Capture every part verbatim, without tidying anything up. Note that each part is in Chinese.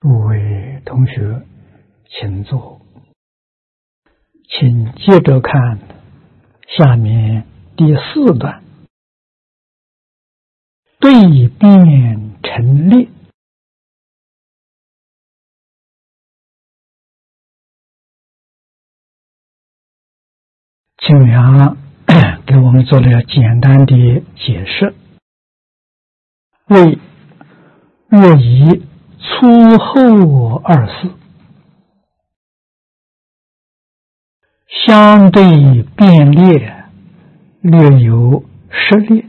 诸位同学，请坐，请接着看下面第四段，对辩陈列。清凉给我们做了简单的解释，为若以粗厚二事相对辩列，略有失列。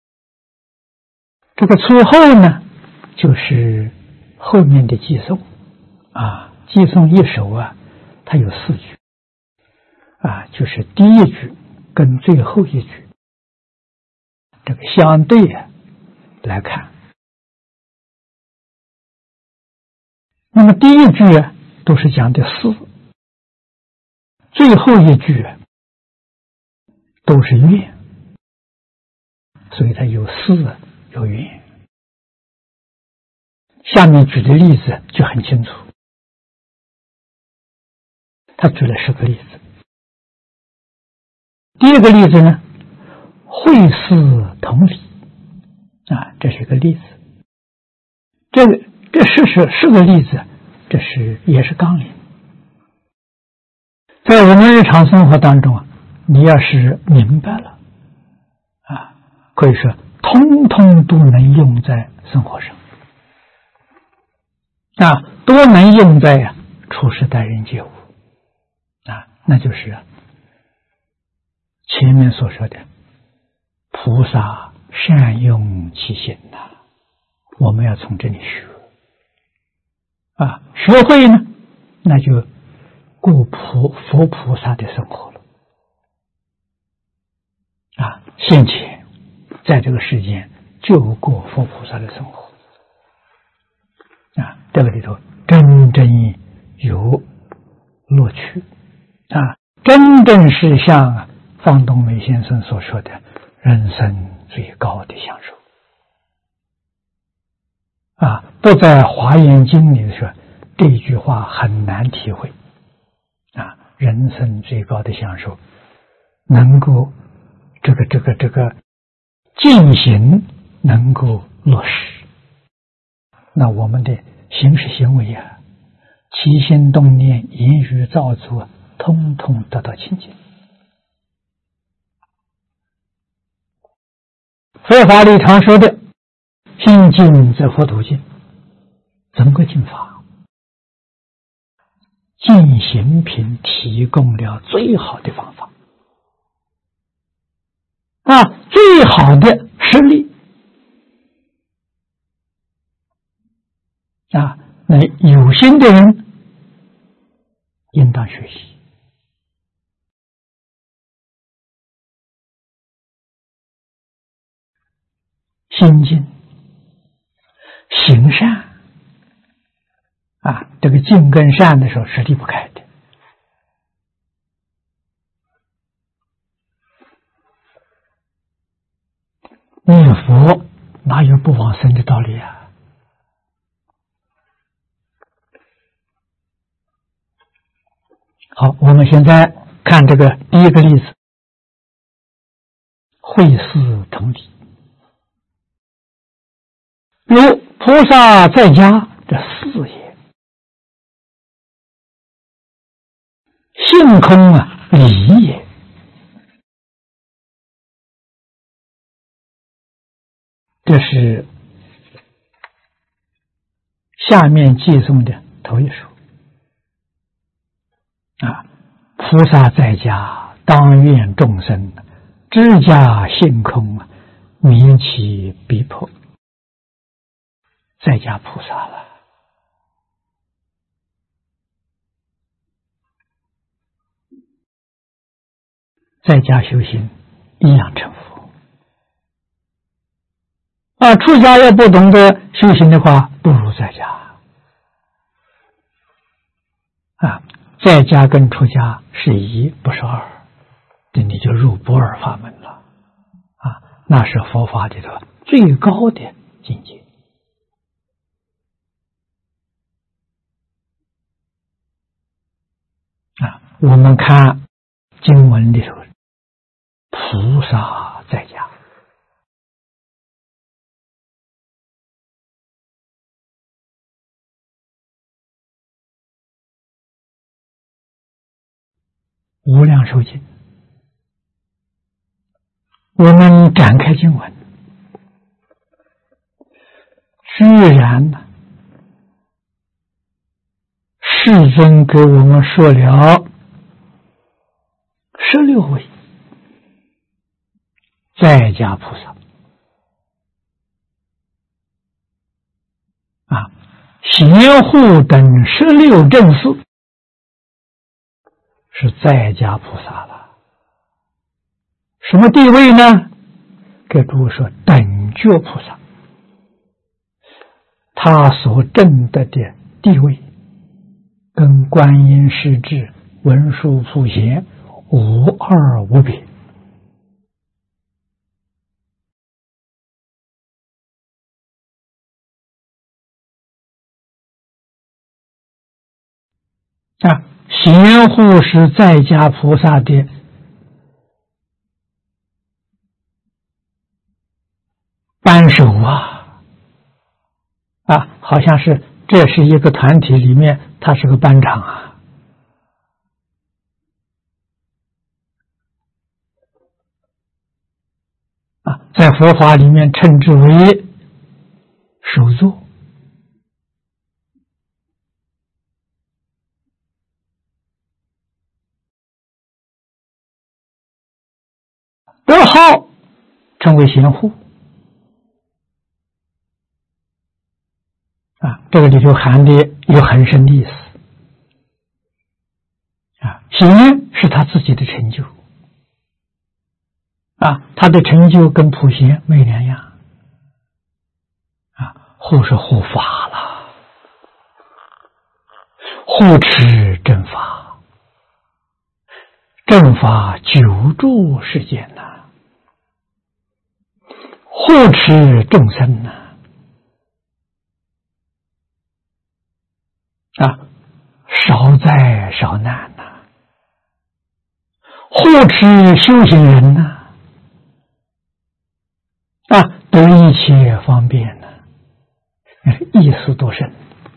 这个粗厚呢，就是后面的寄颂啊，寄颂一首啊，它有四句啊，就是第一句跟最后一句这个相对啊来看。那么第一句啊都是讲的事，最后一句啊都是愿，所以它有事有愿。下面举的例子就很清楚，他举了十个例子。第一个例子呢，会事同理啊，这是一个例子。这个这是是是个例子，这是也是纲领。在我们日常生活当中啊，你要是明白了啊，可以说通通都能用在生活上啊，都能用在啊处事待人接物啊，那就是啊前面所说的菩萨善用其心呐、啊，我们要从这里学啊，学会呢，那就过菩佛菩萨的生活了啊！现前在这个世间就过佛菩萨的生活啊，这个里头真正有乐趣啊，真正是像啊方东梅先生所说的人生最高的享受啊，不在华严经里说这一句话很难体会啊，人生最高的享受能够这个这个这个进行能够落实，那我们的行事行为啊，起心动念言语造作通通得到清净。佛法里常说的心净则佛土净，怎么个净法？净行品提供了最好的方法啊，最好的实力啊，那有心的人应当学习。心净行善啊，这个净跟善的时候是离不开的。念佛哪有不往生的道理啊？好，我们现在看这个第一个例子，会事同理。如菩萨在家，这事也性空啊，理也。这是下面寄颂的头一首啊，菩萨在家，当愿众生知家性空，明其逼迫。在家菩萨了，在家修行一样成佛啊！出家要不懂得修行的话，不如在家啊！在家跟出家是一，不是二，这你就入不二法门了啊！那是佛法里头最高的境界。 啊，我们看经文里头，菩萨在家。无量寿经，我们展开经文，居然呢，世尊给我们说了十六位在家菩萨啊，贤护等十六正士是在家菩萨了。什么地位呢？给诸位说，等觉菩萨，他所证得的地位跟观音师智、文殊普贤无二无别。啊，贤护是在家菩萨的班首啊，啊，好像是这是一个团体里面，他是个班长啊。啊，在佛法里面称之为首座。德号称为贤护啊，这个里头含的有很深的意思啊。贤是他自己的成就啊，他的成就跟普贤没两样啊。护是护法了，护持正法，正法久住世间呐。护持众生呢，啊，少灾少难呐，护持修行人呢，啊，得一切方便呢，意思多深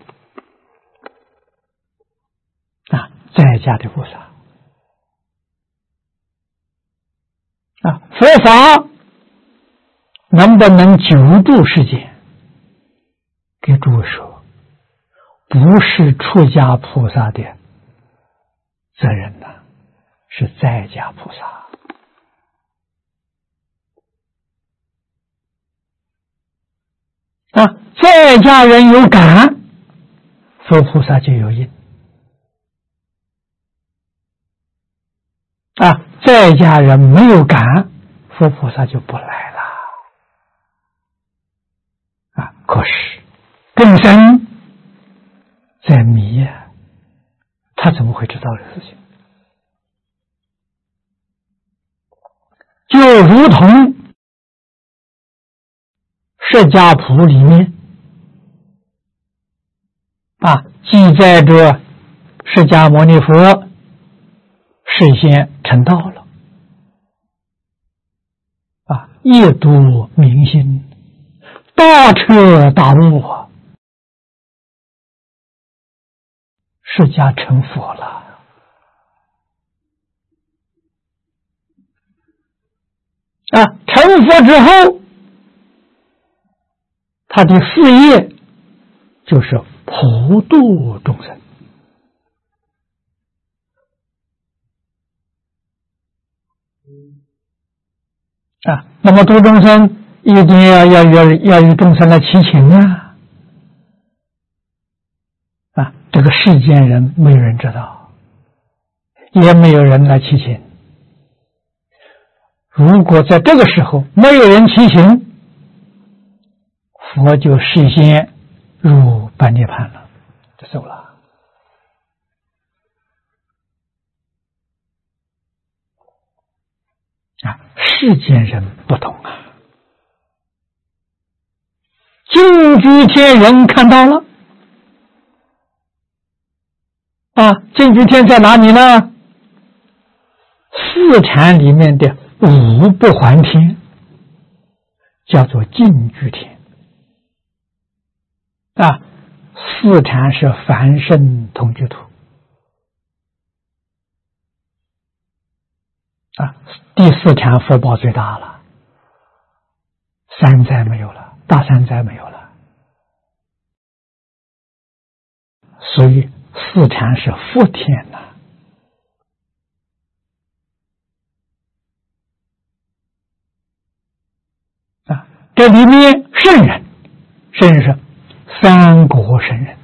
啊！在家的菩萨啊，佛法能不能久住世间？给诸位说，不是出家菩萨的责任呐，是在家菩萨。啊，在家人有感，佛菩萨就有因。啊，在家人没有感，佛菩萨就不来了。啊，可是众生在迷呀，他怎么会知道这个事情？就如同释迦谱里面啊，记载着释迦牟尼佛事先成道了啊，夜读明心，大彻大悟啊，释迦成佛了啊！成佛之后，他的事业就是普度众生啊。那么度众生一定要要要要与众生来齐情啊！啊，这个世间人没有人知道，也没有人来齐情。如果在这个时候没有人齐情，佛就事先入般涅槃了，就走了。啊，世间人不懂啊，净居天人看到了， 啊，净居天在哪里呢？四禅里面的五不还天，叫做净居天。啊，四禅是凡圣同居土。啊，第四禅福报最大了，三灾没有了，大三灾没有了，所以四禅是福天呐。啊，这里面圣人，圣人是三国圣人，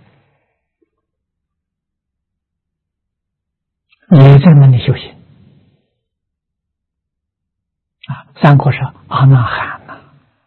也在那里修行。啊，三国是阿那含呐，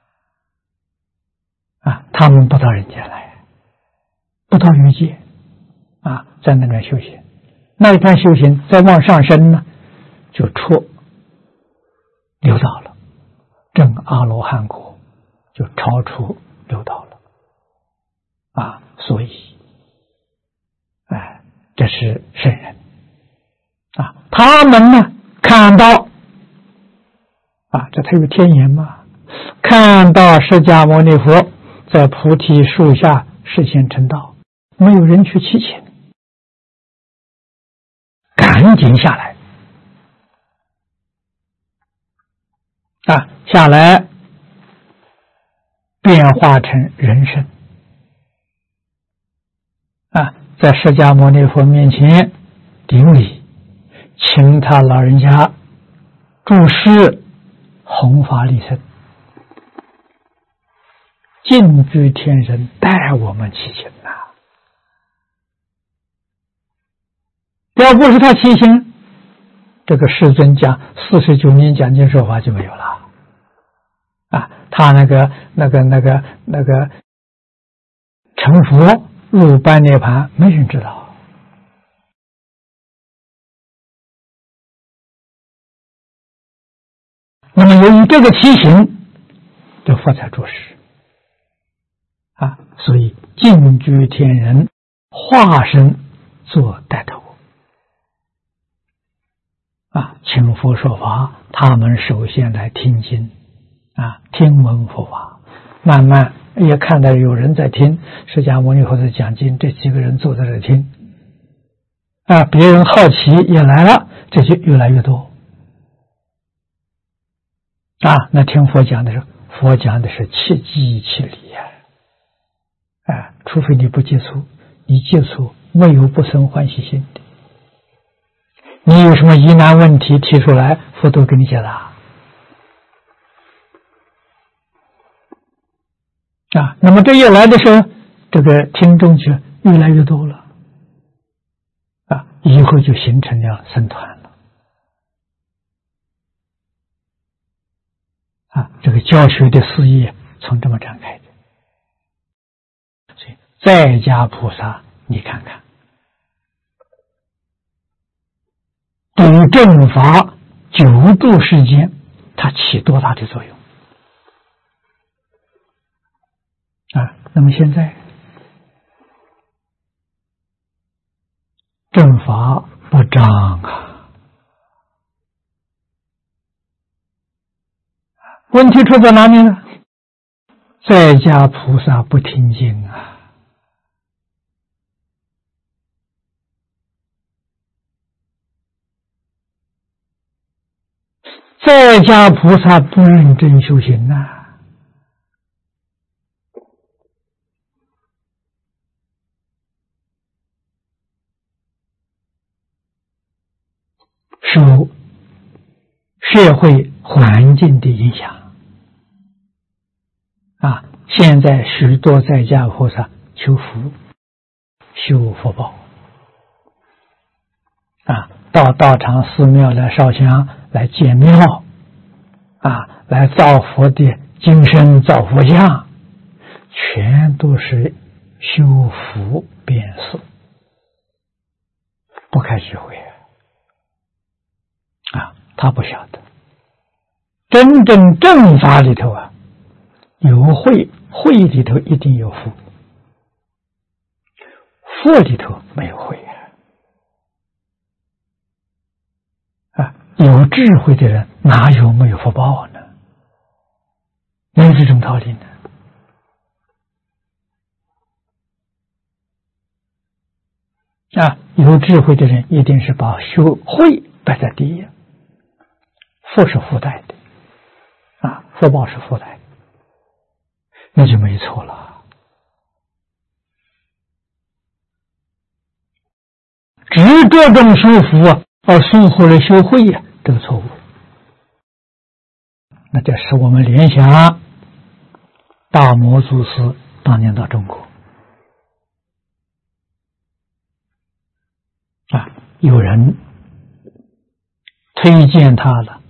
啊，他们不到人间来，不到欲界，啊，在那边修行。那一段修行再往上升呢，就出六道了，证阿罗汉果，就超出六道了。啊，所以，哎，这是圣人。啊，他们呢看到。啊，这他有天眼嘛？看到释迦牟尼佛在菩提树下示现成道，没有人去祈请，赶紧下来。啊，下来变化成人身。啊，在释迦牟尼佛面前顶礼，请他老人家注释弘法利生，净居天人带我们祈请呐、啊！要不是他祈请，这个世尊讲四十九年讲经说法就没有了啊！他那个那个那个那个成佛入般涅盘，没人知道。那么由于这个提醒，这佛才着实啊，所以净居天人化身做带头啊，请佛说法，他们首先来听经啊，听闻佛法，慢慢也看到有人在听释迦牟尼佛在讲经，这几个人坐在这听啊，别人好奇也来了，这就越来越多。啊，那听佛讲的是佛讲的是切机切理呀、啊，啊，除非你不接触，你接触没有不生欢喜心的。你有什么疑难问题提出来，佛都给你解答。啊，那么这一来的时候，这个听众就越来越多了，啊，以后就形成了僧团了。啊，这个教学的事业从这么展开的，所以在家菩萨，你看看，对于正法九度世间，它起多大的作用啊？那么现在正法不彰啊。问题出在哪里呢？在家菩萨不听经啊，在家菩萨不认真修行呐、啊，受社会环境的影响。啊，现在许多在家菩萨求福、修福报，啊，到道场、寺庙来烧香、来建庙，啊，来造佛的金身、造佛像，全都是修福变色，不开智慧啊！他不晓得，真正正法里头啊。有慧，慧里头一定有福，福里头没有慧啊！ 智慧的人哪有没有福报呢？没有这种道理呢。啊，有智慧的人一定是把学会摆在第一，福是附带的，啊，福报是附带的，那就没错了。只着重修福啊，而疏忽了修慧呀、啊，这个错误。那这使我们联想大摩祖师当年到中国啊，有人推荐他了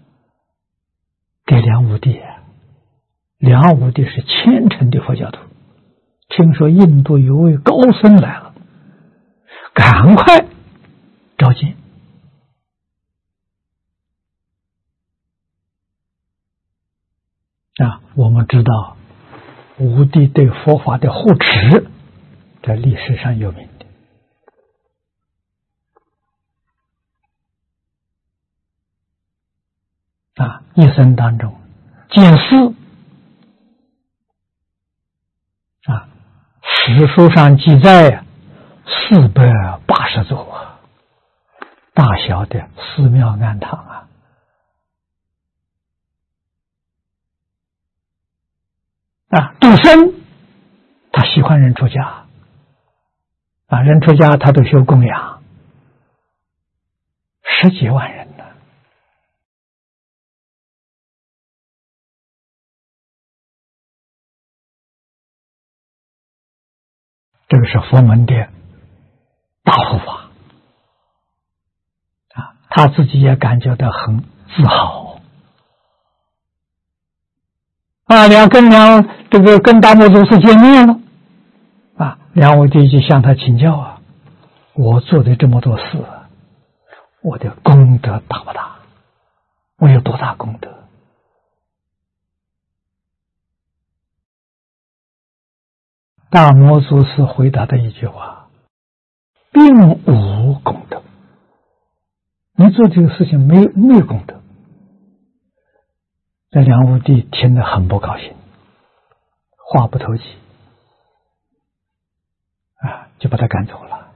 给梁武帝。梁武帝是虔诚的佛教徒，听说印度有位高僧来了，赶快召见。啊，我们知道武帝对佛法的护持在历史上有名的。啊，一生当中见寺啊，史书上记载四百八十座啊，大小的寺庙庵堂啊。啊，度生，他喜欢人出家，啊，人出家他都修供养，十几万人呢。这个是佛门的大护法，啊，他自己也感觉到很自豪。啊，两跟梁这个跟大摩祖师见面了，啊，梁武帝就向他请教啊，我做的这么多事，我的功德大不大？我有多大功德？大摩祖师回答的一句话：并无功德。你做这个事情没没有功德。这梁武帝听得很不高兴，话不投机啊，就把他赶走了。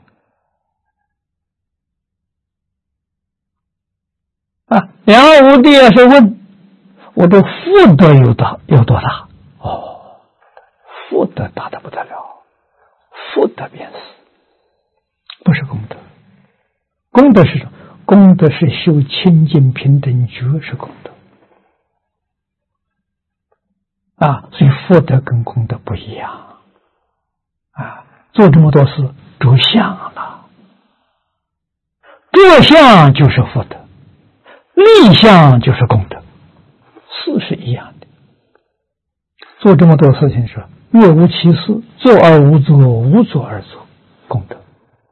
啊，梁武帝也是问我的福德有多有多大？哦，福德大得不得了，福德便是，不是功德。功德是什么？功德是修清净平等觉，是功德。啊，所以福德跟功德不一样啊！做这么多事着相了，着相就是福德，立相就是功德，事是一样的。做这么多事情是若无其事，做而无作，无作而作，功德。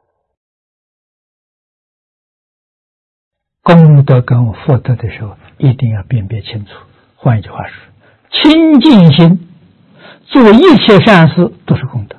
功德跟福德的时候，一定要辨别清楚。换一句话说，清净心做一切善事都是功德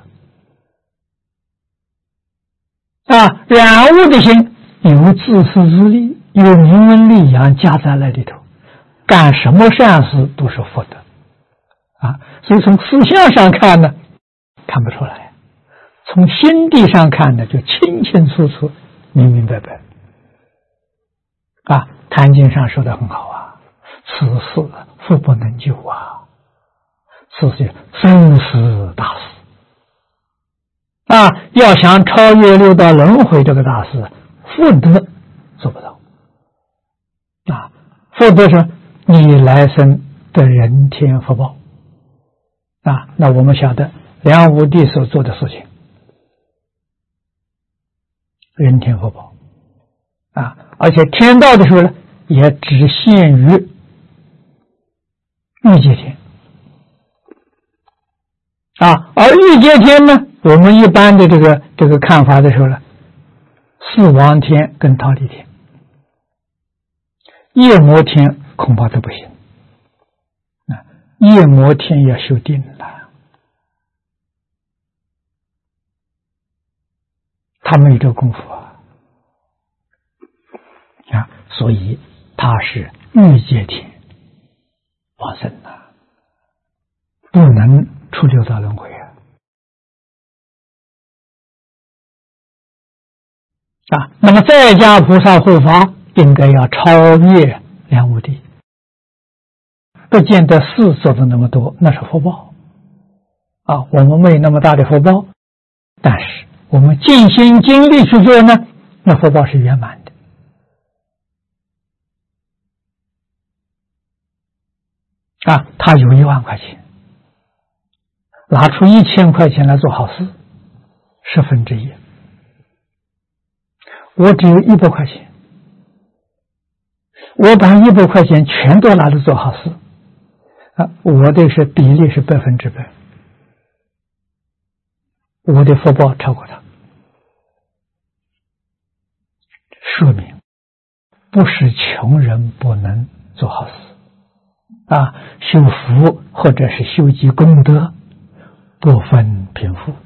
啊，染污的心有自私自利，有名闻利养夹在那里头，干什么善事都是福德啊。所以从思想上看呢，看不出来；从心地上看呢，就清清楚楚、明明白白啊。坛经上说的很好啊，此事福不能救啊，此是生死大事啊！要想超越六道轮回这个大事，福德做不到啊！福德是你来生的人天福报啊！那我们晓得梁武帝所做的事情，人天福报啊！而且天道的时候呢，也只限于欲界天啊，而欲界天呢，我们一般的这个这个看法的时候呢，四王天跟忉利天，夜摩天恐怕都不行啊，夜摩天要修定了，他没有这个功夫啊啊，所以他他是欲界天往生呐、啊，不能出六道轮回啊！啊，那么在家菩萨护法应该要超越梁武帝，不见得事做的那么多，那是福报啊。我们没有那么大的福报，但是我们尽心尽力去做呢，那福报是圆满的。啊，他有一万块钱，拿出一千块钱来做好事，十分之一。我只有一百块钱，我把一百块钱全都拿来做好事，啊，我的是比例是百分之百，我的福报超过他，说明不是穷人不能做好事。啊，修福或者是修积功德，不分贫富，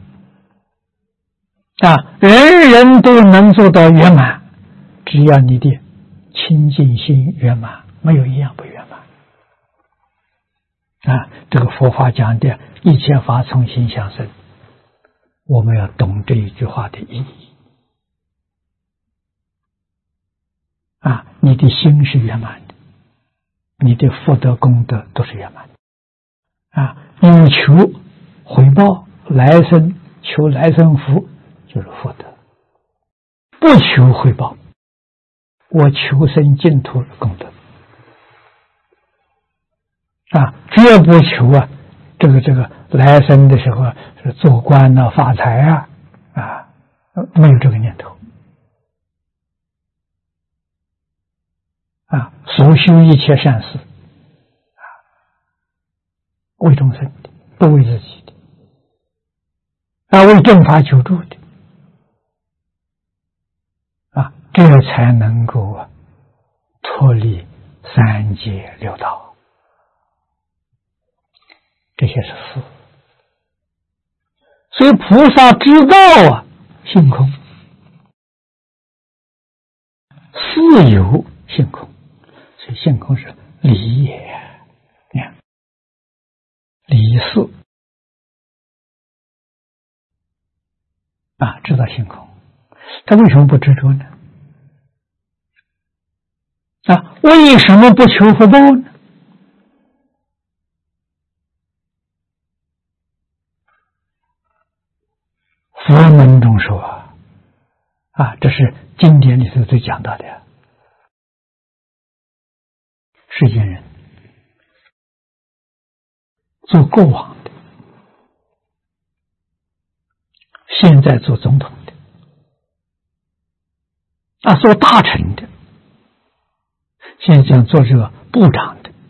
啊，人人都能做到圆满，只要你的清净心圆满，没有一样不圆满。啊，这个佛法讲的一切法从心想生，我们要懂这一句话的意义。啊，你的心是圆满的，你的福德功德都是圆满的。啊，你求回报来生，求来生福就是福德，不求回报，我求生净土功德。啊，绝不求啊，这个这个来生的时候是做官啊、发财啊，啊，没有这个念头。啊，所修一切善事，啊，为众生的，不为自己的，啊，为正法求助的，啊，这才能够啊脱离三界六道。这些是事，所以菩萨知道啊，性空，事有性空，所以性空是理也。你看，理事啊，知道性空，他为什么不执着呢？啊，为什么不求福报呢？佛门中说啊，啊，这是经典里头最讲到的。世间人做国王的，现在做总统的，啊，做大臣的，现在做这个部长的，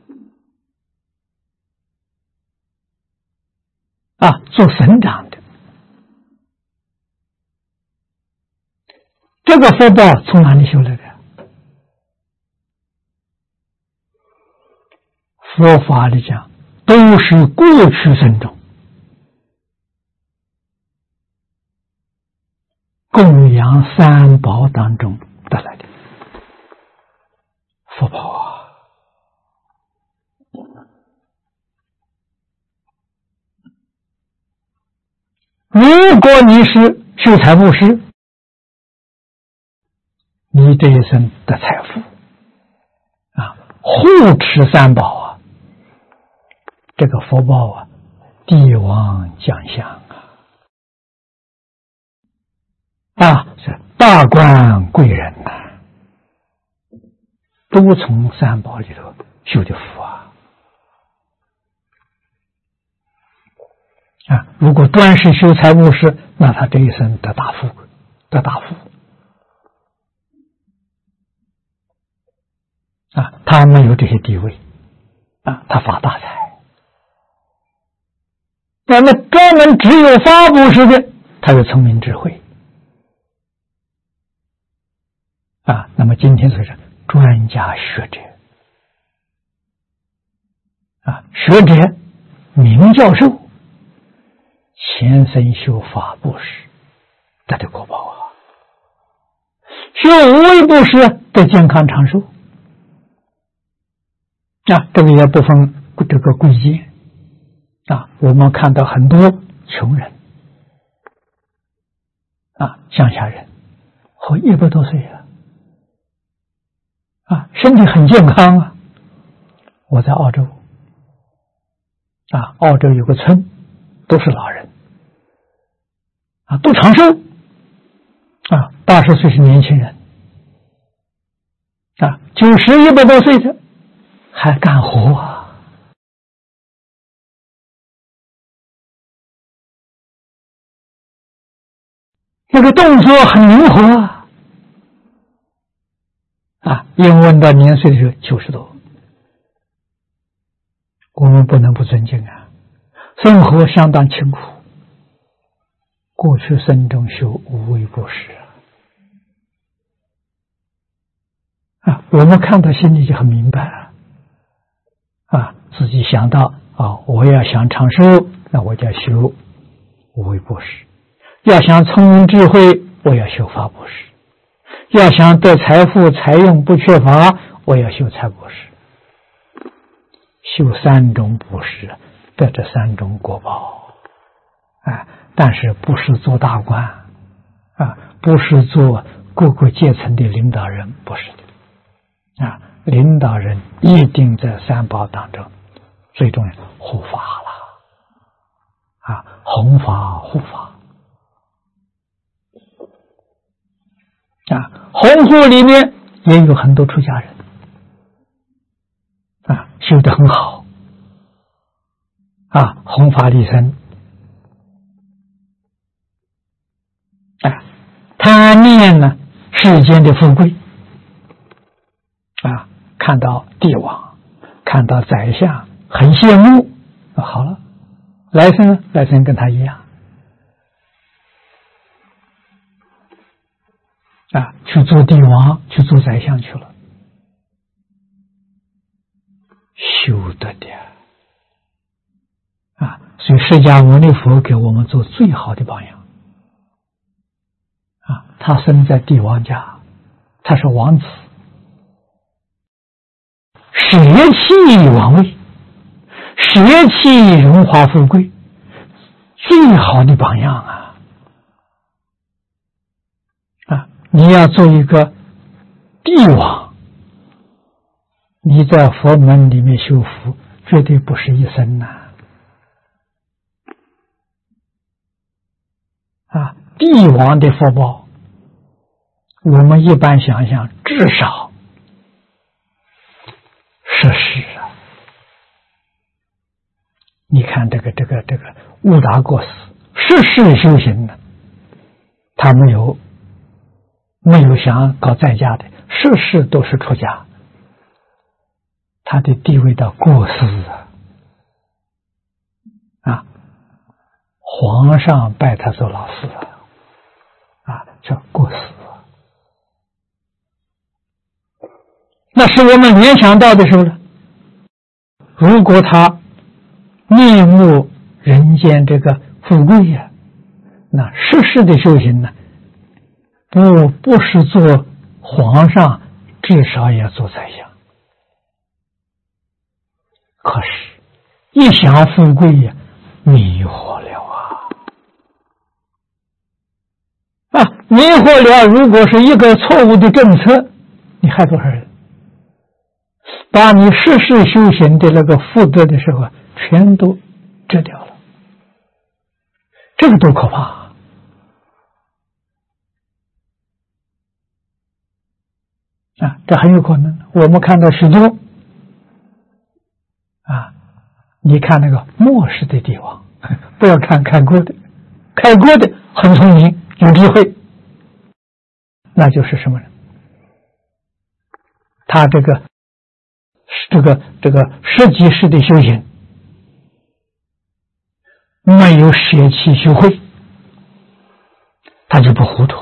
啊，做省长的。这个福报从哪里修来的？佛法里讲，都是过去生中供养三宝当中得来的福报啊！如果你是修财布施，你这一生的财富啊，护持三宝啊，这个福报啊，帝王将相啊，啊是大官贵人呐、啊，都从三宝里头修的福啊。啊，如果专是修财布施，那他这一生得大富，得大富。啊，他没有这些地位，啊，他发大财。那么专门只有发布施的，他有聪明智慧。啊，那么今天说是专家学者，啊，学者名教授，前生修法布施得的果报啊，修无为布施得健康长寿。 啊，这个也不分这个贵贱啊。我们看到很多穷人啊，乡下人活一百多岁了啊，身体很健康啊。我在澳洲啊，澳洲有个村都是老人啊，都长寿啊，八十岁是年轻人啊，九十一百多岁的还干活啊。这个动作很灵活啊，啊，因问到年岁的时候九十多，我们不能不尊敬啊。生活相当清苦，过去生中修无为不施啊，我们看到心里就很明白啊，自己想到啊，我要想长寿，那我就要修无为不施；要想聪明智慧，我要修法布施；要想得财富财用不缺乏，我要修财布施。修三种布施，得这三种果报啊！但是不是做大官啊，不是做各个阶层的领导人，不是的啊！领导人一定在三宝当中，最重要护法了啊，弘法护法啊，弘护里面也有很多出家人啊，修得很好啊，弘法利生啊，贪念呢世间的富贵啊，看到帝王，看到宰相，很羡慕啊，好了，来生呢，来生跟他一样啊，去做帝王，去做宰相去了，修得的啊，所以释迦牟尼佛给我们做最好的榜样啊，他生在帝王家，他是王子，舍弃王位，舍弃荣华富贵，最好的榜样啊！啊，你要做一个帝王，你在佛门里面修福，绝对不是一生呐！啊，帝王的福报，我们一般想想，至少十世啊！你看这个这个这个悟达过死，十世修行的，他没有没有想搞在家的，十世都是出家，他的地位到过世啊！啊，皇上拜他做老师啊，啊，叫过世啊。那是我们联想到的时候呢，如果他面目人间这个富贵呀、啊，那世世的修行呢，不不是做皇上，至少也要做宰相。可是，一想富贵呀、啊，迷惑了啊！啊，迷惑了。如果是一个错误的政策，你害多少人？把你世世修行的那个福德的时候，全都遮掉了，这个多可怕啊！啊，这很有可能。我们看到许多啊，你看那个末世的帝王，不要看开国的，开国的很聪明有智慧，那就是什么呢？他这个这个这个十几世的修行，没有舍弃修慧，他就不糊涂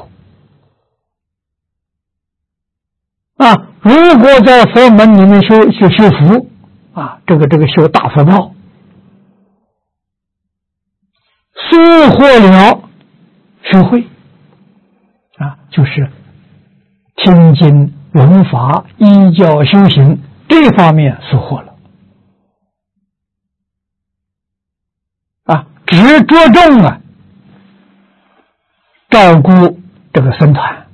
啊！如果在佛门里面修修修福啊，这个这个修大福报，收获了修慧啊，就是听经闻法依教修行这方面收获了只着重啊照顾这个僧团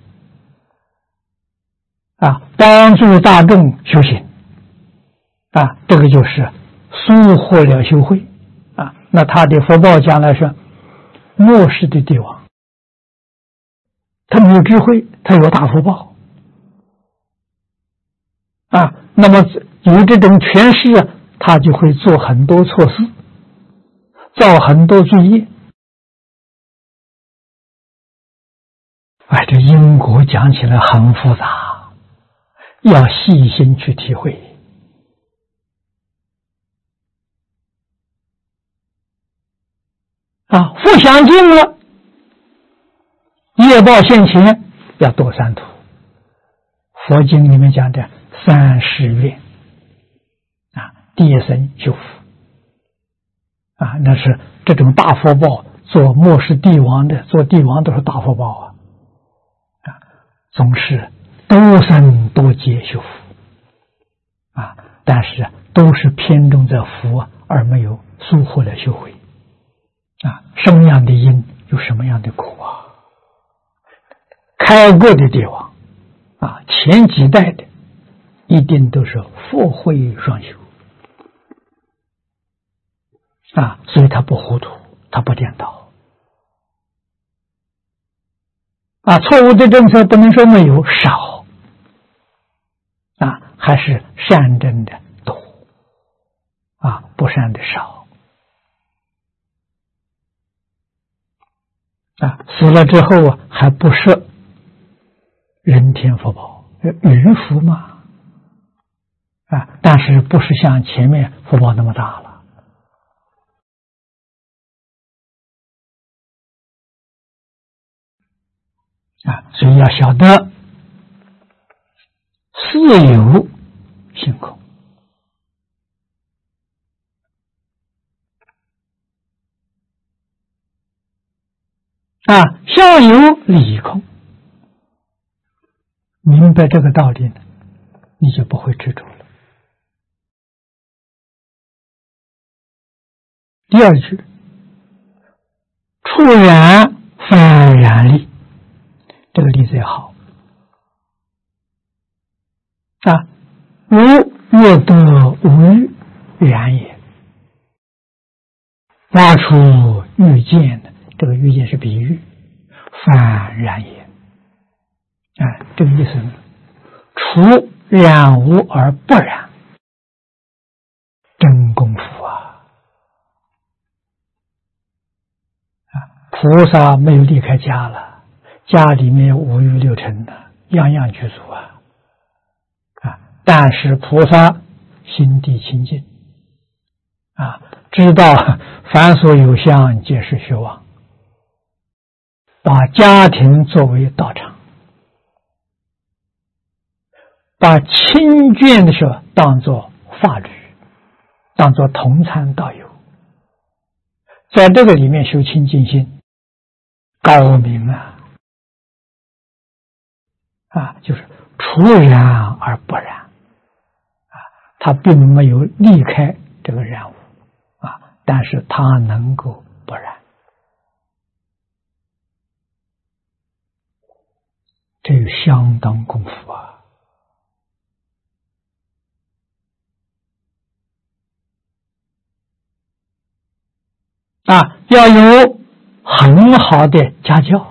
啊，帮助大众修行啊，这个就是疏获了修慧啊。那他的福报将来是末世的帝王，他没有智慧，他有大福报啊。那么有这种权势啊，他就会做很多错事，造很多罪业。哎，这因果讲起来很复杂，要细心去体会啊。不想尽了，业报现前，要堕三途。佛经里面讲的三世愿啊，地生修福啊，那是这种大福报。做末世帝王的，做帝王都是大福报啊，啊，总是多生多劫修福啊，但是都是偏重在福而没有疏忽了修慧啊。什么样的因有什么样的苦啊？开过的帝王啊，前几代的一定都是福慧双修啊，所以他不糊涂，他不颠倒啊。错误的政策不能说没有，少啊，还是善政的多啊，不善的少啊。死了之后啊，还不设人天福报，云福嘛啊，但是不是像前面福报那么大了啊。所以要晓得似有性空啊，相由理空。明白这个道理呢，你就不会执着了。第二句，触染反染力，这个例子也好啊。无若得无欲，然也。发出欲见的，这个欲见是比喻，反然也。哎，这个意思呢，除染无而不染，真功夫啊！啊，菩萨没有离开家了，家里面五欲六尘的，样样具足啊！啊，但是菩萨心地清净啊，知道凡所有相皆是虚妄，把家庭作为道场。把亲眷的时候当作法侣，当作同参道友，在这个里面修清净心，高明啊！啊，就是除染而不染啊，他并没有离开这个染污啊，但是他能够不染，这有相当功夫啊！啊，要有很好的家教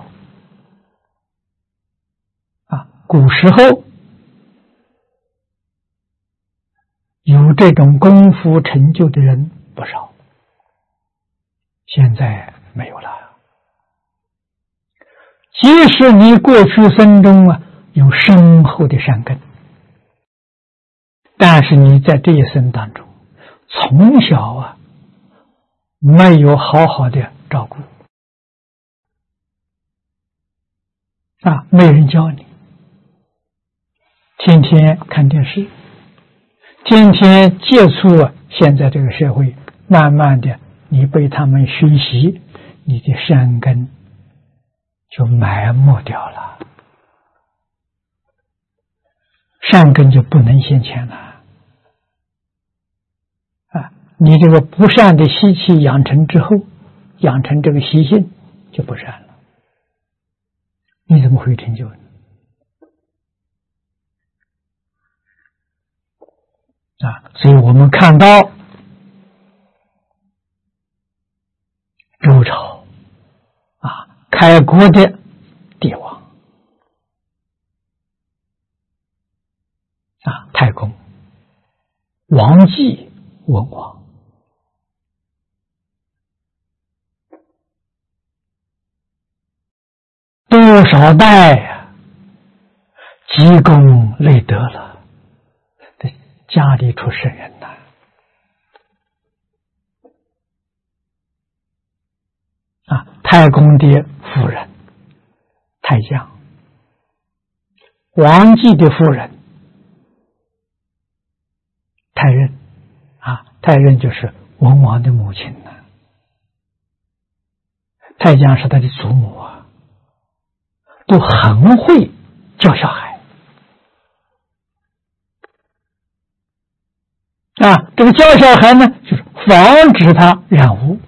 啊！古时候有这种功夫成就的人不少，现在没有了。即使你过去生中啊有深厚的善根，但是你在这一生当中，从小啊没有好好的照顾啊，没人教你，天天看电视，天天接触现在这个社会，慢慢的你被他们熏习，你的善根就埋没掉了，善根就不能现前了啊！你这个不善的习气养成之后， 养成这个习性，就不善了。你怎么会成就呢？啊，所以我们看到周朝啊，开国的帝王啊，太公、王继、文王，多少代呀，积功累德了。家里出圣人呐，啊，太公的夫人太姜，王继的夫人太任，啊，太任就是文王的母亲呐，太姜是他的祖母啊，都很会教小孩。啊，这个教小孩呢，就是防止他染污。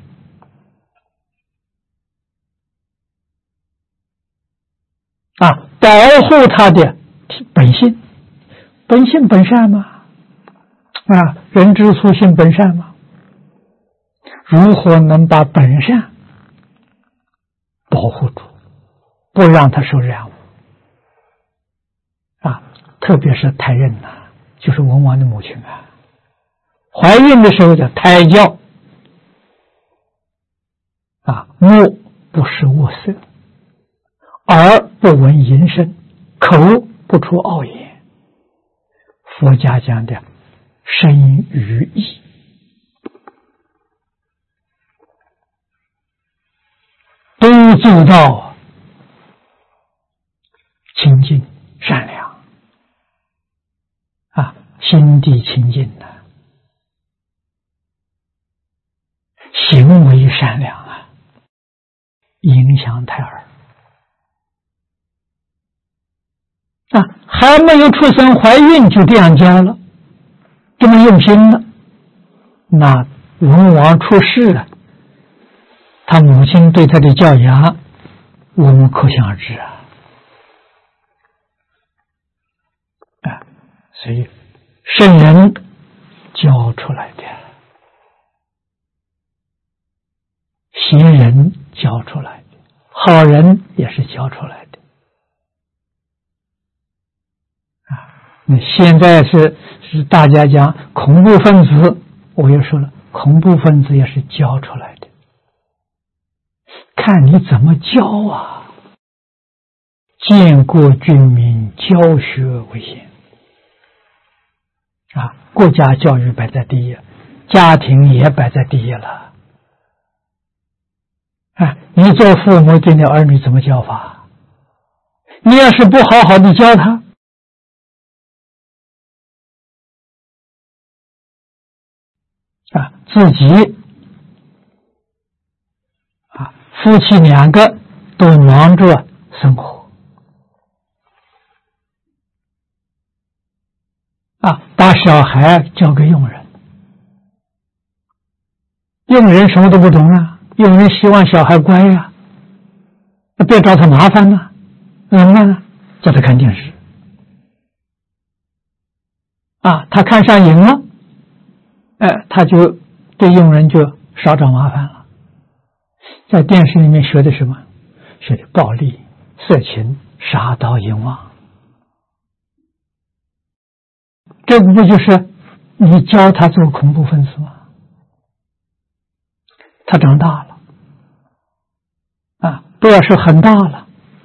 啊，保护他的本性，本性本善嘛。啊，人之初性本善嘛。如何能把本善保护住，不让他受染污？啊，特别是太任呐，就是文王的母亲啊。怀孕的时候叫胎教，啊，目不识物色，耳不闻淫声，口不出傲言。佛家讲的身语意，都做到清净善良啊，心地清净的。行为善良啊，影响胎儿啊，还没有出生怀孕就这样教了，这么用心了，那文王出世了，他母亲对他的教养，我们可想而知啊。啊，所以圣人教出来的。行人教出来的，好人也是教出来的啊。那现在是是大家讲恐怖分子，我又说了，恐怖分子也是教出来的，看你怎么教啊。建国军民，教学为先啊，国家教育摆在第一，家庭也摆在第一了。啊，你做父母对你儿女怎么教法？你要是不好好的教他，啊，自己啊，夫妻两个都忙着生活，啊，把小孩交给佣人，佣人什么都不懂啊。有人希望小孩乖呀、啊，别找他麻烦呐、啊，嗯啊，叫他看电视啊，他看上瘾了，哎，他就对佣人就少找麻烦了。在电视里面学的什么？学的暴力、色情、杀盗淫妄，这不就是你教他做恐怖分子吗？他长大了。啊，不要说很大了。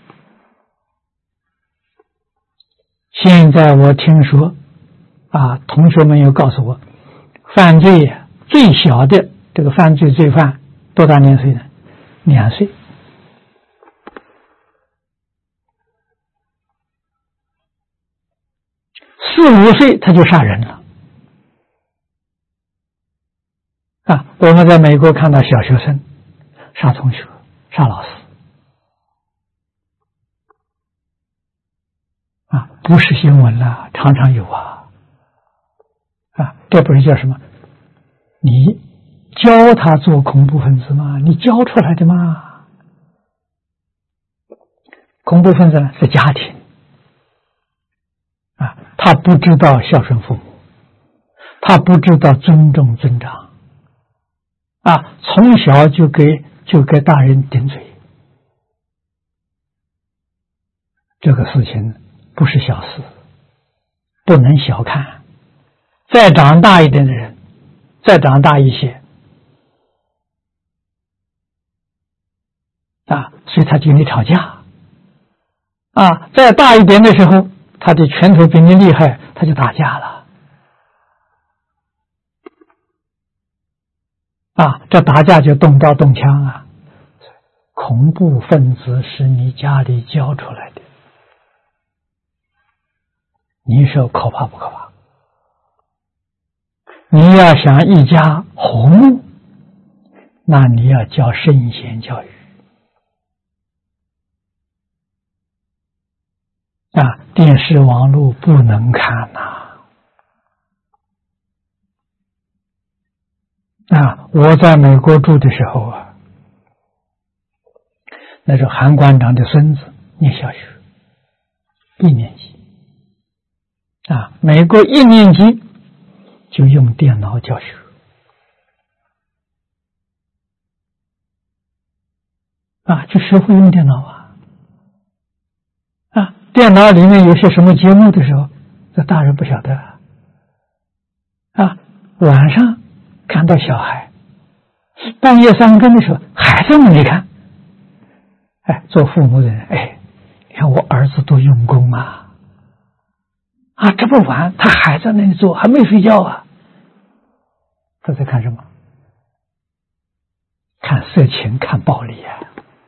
现在我听说，啊，同学们又告诉我，犯罪最小的这个犯罪罪犯多大年岁呢？两岁。四五岁他就杀人了。啊，我们在美国看到小学生杀同学。杀老师啊，不是新闻了，常常有啊啊，这不是叫什么？你教他做恐怖分子吗？你教出来的吗？恐怖分子呢是家庭啊，他不知道孝顺父母，他不知道尊重尊长啊，从小就给就给大人顶嘴，这个事情不是小事，不能小看。再长大一点的人，再长大一些啊，所以他就跟你吵架啊。再大一点的时候，他的拳头比你厉害，他就打架了啊。这打架就动刀动枪啊。恐怖分子是你家里教出来的，你说可怕不可怕？你要想一家和睦，那你要教圣贤教育啊！电视网络不能看呐！啊，我在美国住的时候啊，那是韩馆长的孙子念小学一年级啊，美国一年级就用电脑教学啊，就学会用电脑啊啊，电脑里面有些什么节目的时候，这大人不晓得啊。晚上看到小孩半夜三更的时候还在那里看，哎，做父母的人，哎，你看我儿子多用功啊啊，这么晚他还在那里做，还没睡觉啊。他在看什么？看色情，看暴力啊！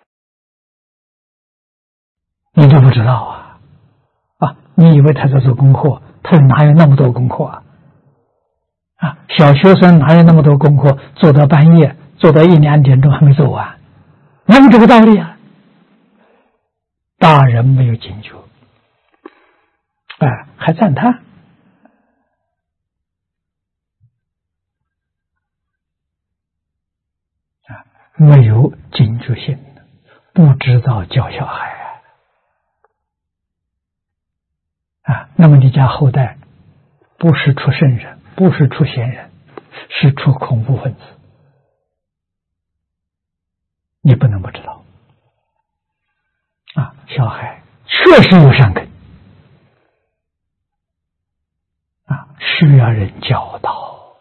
你都不知道啊啊！你以为他在做功课，他哪有那么多功课啊？啊，小学生哪有那么多功课，做到半夜，做到一两点钟还没做完，哪有这个道理啊？大人没有警觉，哎，还赞叹。没有警觉性的，不知道教小孩啊！啊，那么你家后代不是出圣人，不是出贤人，是出恐怖分子，你不能不知道啊！小孩确实有善根啊，需要人教导。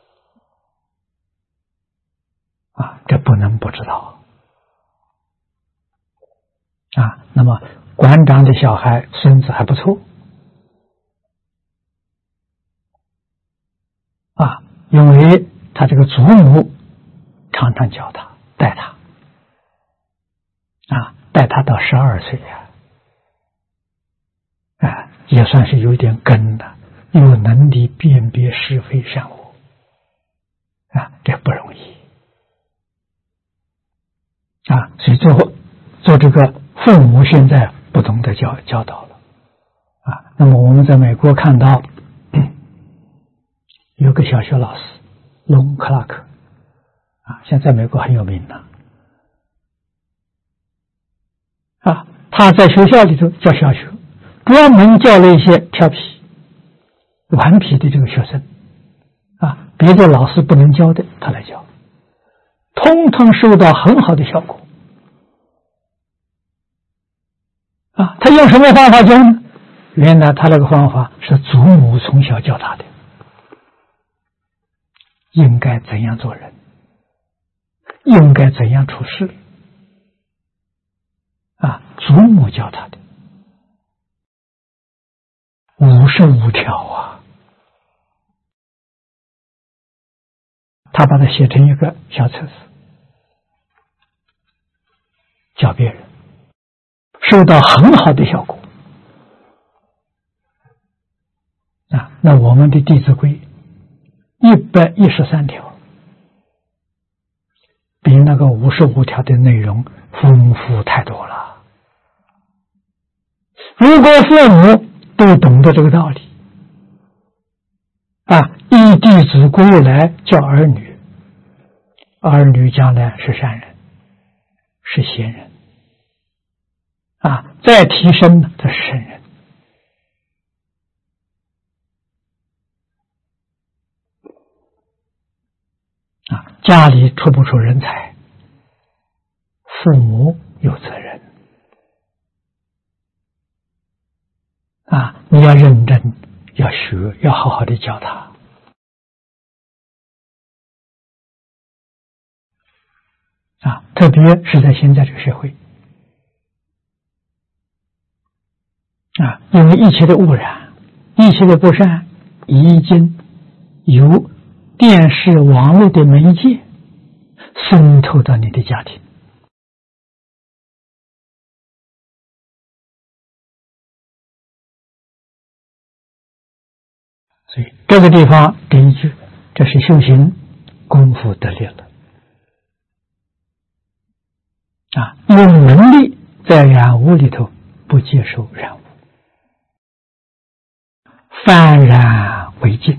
啊，这不能不知道啊。那么馆长的小孩孙子还不错啊，因为他这个祖母常常教他，带他啊，带他到十二岁呀，啊，也算是有一点根的，有能力辨别是非善恶啊，这不容易。啊，所以最后做这个父母现在不懂得教教导了啊。那么我们在美国看到有个小学老师龙克拉克啊，现在在美国很有名了啊。他在学校里头教小学，专门教了一些调皮顽皮的这个学生啊，别的老师不能教的他来教，通通收到很好的效果啊！他用什么方法教呢？原来他那个方法是祖母从小教他的，应该怎样做人，应该怎样处事啊！祖母教他的五十五条啊，他把它写成一个小册子教别人，收到很好的效果啊！那我们的《弟子规》一百一十三条，比那个五十五条的内容丰富太多了。如果父母都懂得这个道理啊，依《弟子规》来教儿女， 儿女将来是善人，是贤人啊，再提升呢，他是圣人啊。家里出不出人才，父母有责任啊，你要认真，要学，要好好的教他啊，特别是在现在这个社会啊，因为一切的污染，一切的不善，已经由电视、网络的媒介渗透到你的家庭。所以这个地方这一句，这是修行功夫得力了啊！用能力在染污里头不接受染污，泛染为净。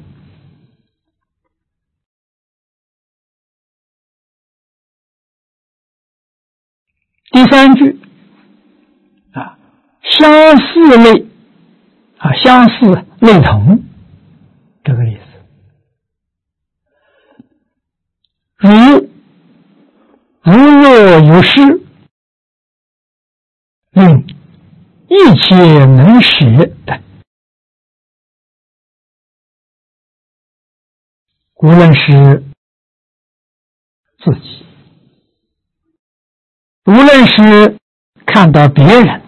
第三句啊，相似类啊，相似类同，这个意思。如如若有失，令一切能使等，无论是自己，无论是看到别人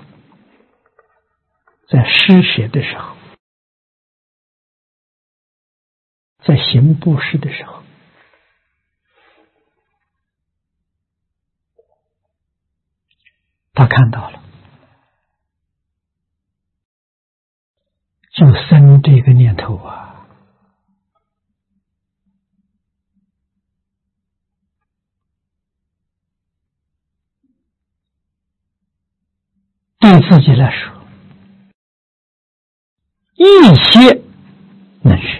在施舍的时候，在行布施的时候，他看到了，就生这个念头啊，对自己来说，一切能学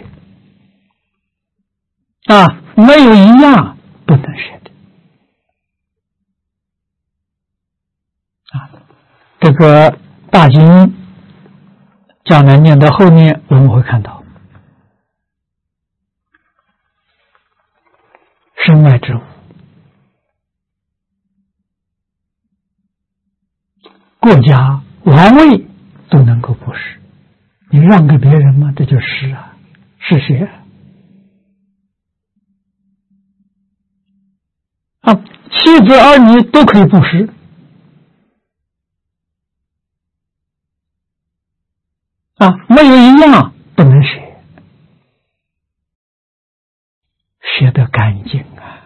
啊，没有一样不能学的啊。这个大经将来念到后面，我们会看到身外之物，国家王位都能够布施，你让给别人吗？这就是施啊，是谁啊？啊，妻子儿女都可以布施啊，没有一样不能学，学得干净啊！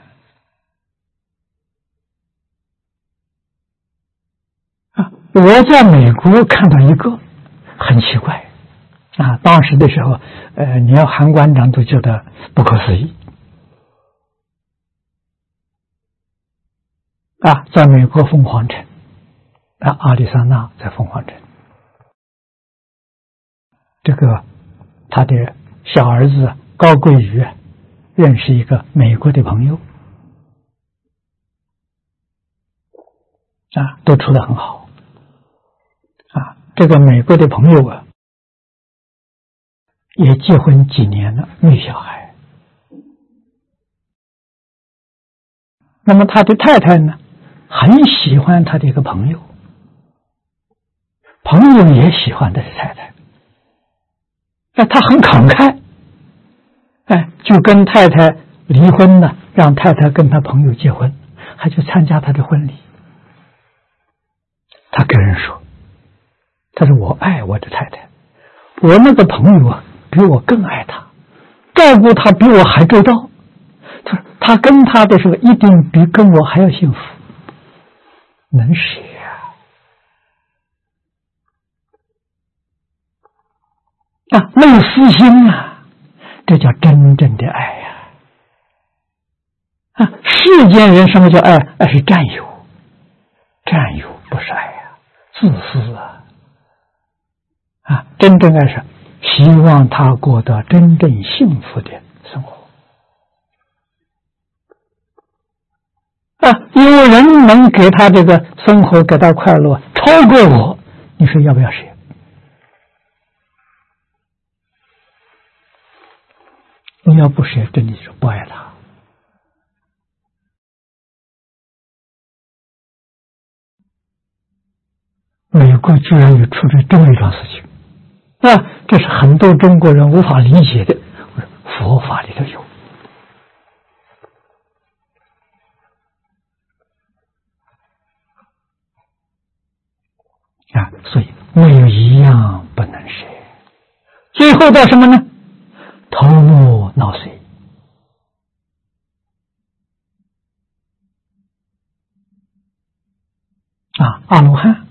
啊，我在美国看到一个很奇怪啊，当时的时候，呃，连韩馆长都觉得不可思议啊，在美国凤凰城啊，阿里桑那在凤凰城。这个他的小儿子高桂宇认识一个美国的朋友啊，都处得很好啊。这个美国的朋友啊，也结婚几年了，没小孩。那么他的太太呢，很喜欢他的一个朋友，朋友也喜欢他的太太。哎，他很慷慨，哎，就跟太太离婚了，让太太跟他朋友结婚，还去参加他的婚礼。他跟人说：“他说我爱我的太太，我那个朋友啊，比我更爱她，照顾她比我还周到。他说他跟他的时候一定比跟我还要幸福，能谁呀？”啊，没有私心啊，这叫真正的爱呀！啊，世间人什么叫爱？爱是占有，占有不是爱呀，自私啊！啊，真正爱是希望他过得真正幸福的生活。 人能给他这个生活给他快乐超过我，你说要不要舍？你要不舍，真的是不爱他。美国居然有出了这么一桩事情，啊，这是很多中国人无法理解的，佛法里头有。啊，所以没有一样不能舍。最后到什么呢？头目脑髓。啊，阿罗汉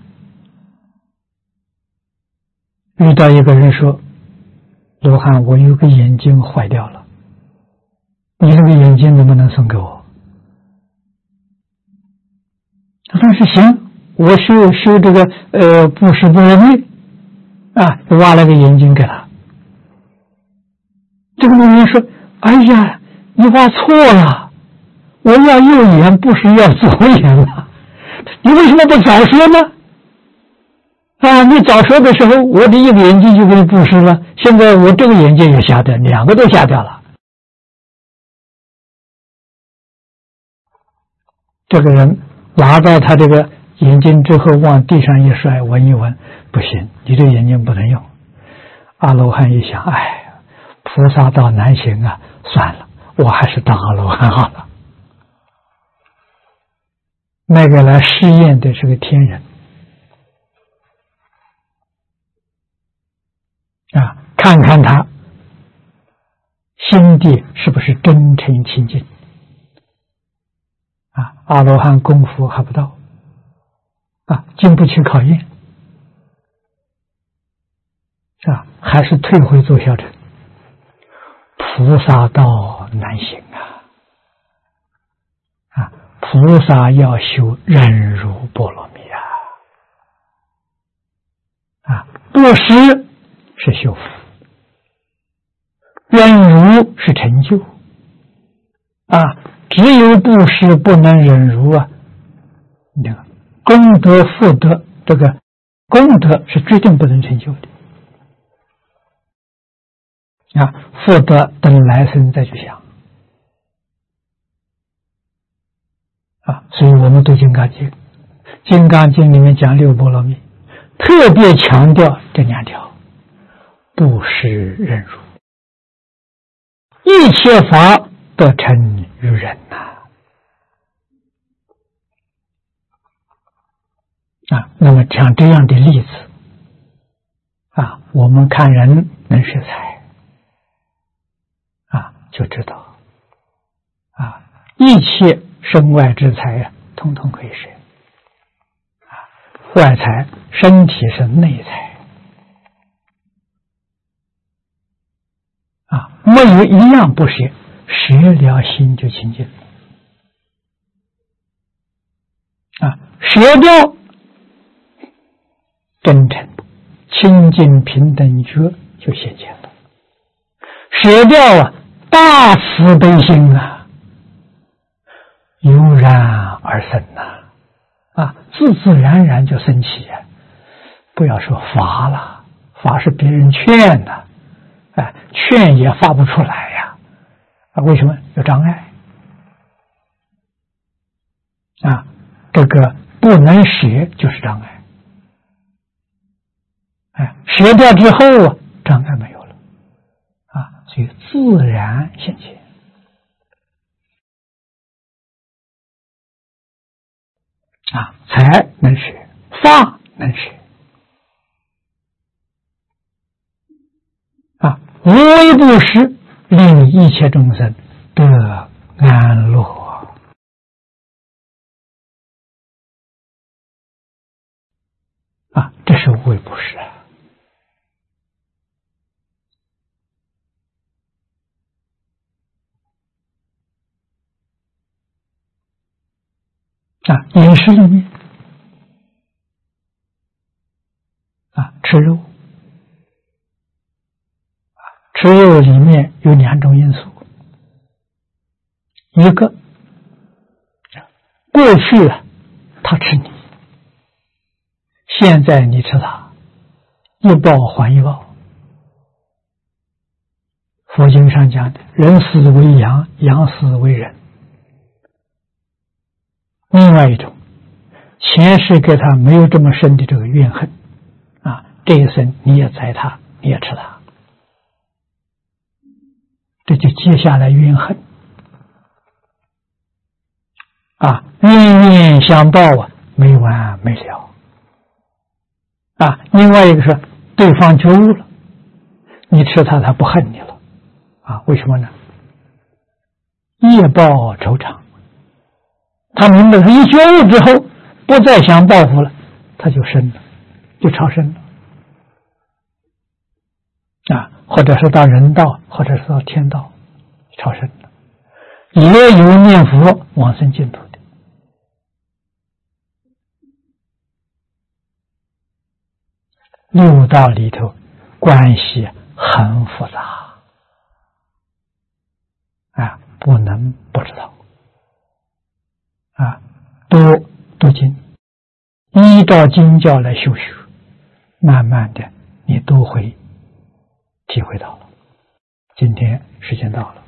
遇到一个人说：“罗汉，我有个眼睛坏掉了，你这个眼睛能不能送给我？”他说：“行，我修修这个呃布施不容易啊，挖了个眼睛给他。”这个女人说：“哎呀，你挖错了，我要右眼，不是要左眼了，你为什么不早说呢？啊，你早说的时候，我的一个眼睛就给你布施了，现在我这个眼睛也瞎掉，两个都瞎掉了。”这个人拿到他这个眼睛之后，往地上一摔，闻一闻，不行，你这个眼睛不能用。阿罗汉一想，哎，菩萨道难行啊，算了，我还是当阿罗汉好了。那个来试验的是个天人啊，看看他心地是不是真诚清净啊？阿罗汉功夫还不到啊，经不起考验啊，还是退回做小乘。菩萨道难行啊！啊，菩萨要修忍辱波罗蜜啊！啊，布施是修福，忍辱是成就啊！只有布施不能忍辱啊！那个功德福德，这个功德是决定不能成就的啊！福德等来生再去想啊！所以我们读《金刚经》，《金刚经》里面讲六波罗蜜，特别强调这两条：布施、忍辱，一切法得成于忍呐！啊，那么像这样的例子啊，我们看人能舍财啊，就知道啊，一切身外之财啊，统统可以舍啊。外财，身体是内财啊，没有一样不舍，舍了心就清净啊，舍掉真诚、清净、平等觉就显现了，舍掉啊大慈悲心啊，油然而生呐，啊，自自然然就升起啊！不要说罚了，罚是别人劝的，哎，劝也发不出来呀！啊，为什么有障碍？啊，这个不能舍就是障碍。哎，舍掉之后啊，障碍没有了啊，所以自然现前啊，财能舍，法能舍啊，无为布施，令一切众生得安乐啊，这是无为布施啊。啊，饮食里面啊，吃肉啊，吃肉里面有两种因素，一个过去啊，他吃你，现在你吃他，一报还一报。佛经上讲的，人死为羊，羊死为人。另外一种，前世给他没有这么深的这个怨恨啊，这一生你也宰他，你也吃他，这就接下来怨恨啊，冤冤相报啊，没完没了啊。另外一个是对方觉悟了，你吃他，他不恨你了啊？为什么呢？业报仇偿，他明白，他一觉悟之后，不再想报复了，他就生了，就超生了啊，或者是到人道，或者是到天道超生了，也有念佛往生净土的。六道里头关系很复杂啊，不能不知道啊，多读经，依照经教来修学，慢慢的你都会体会到了。今天时间到了。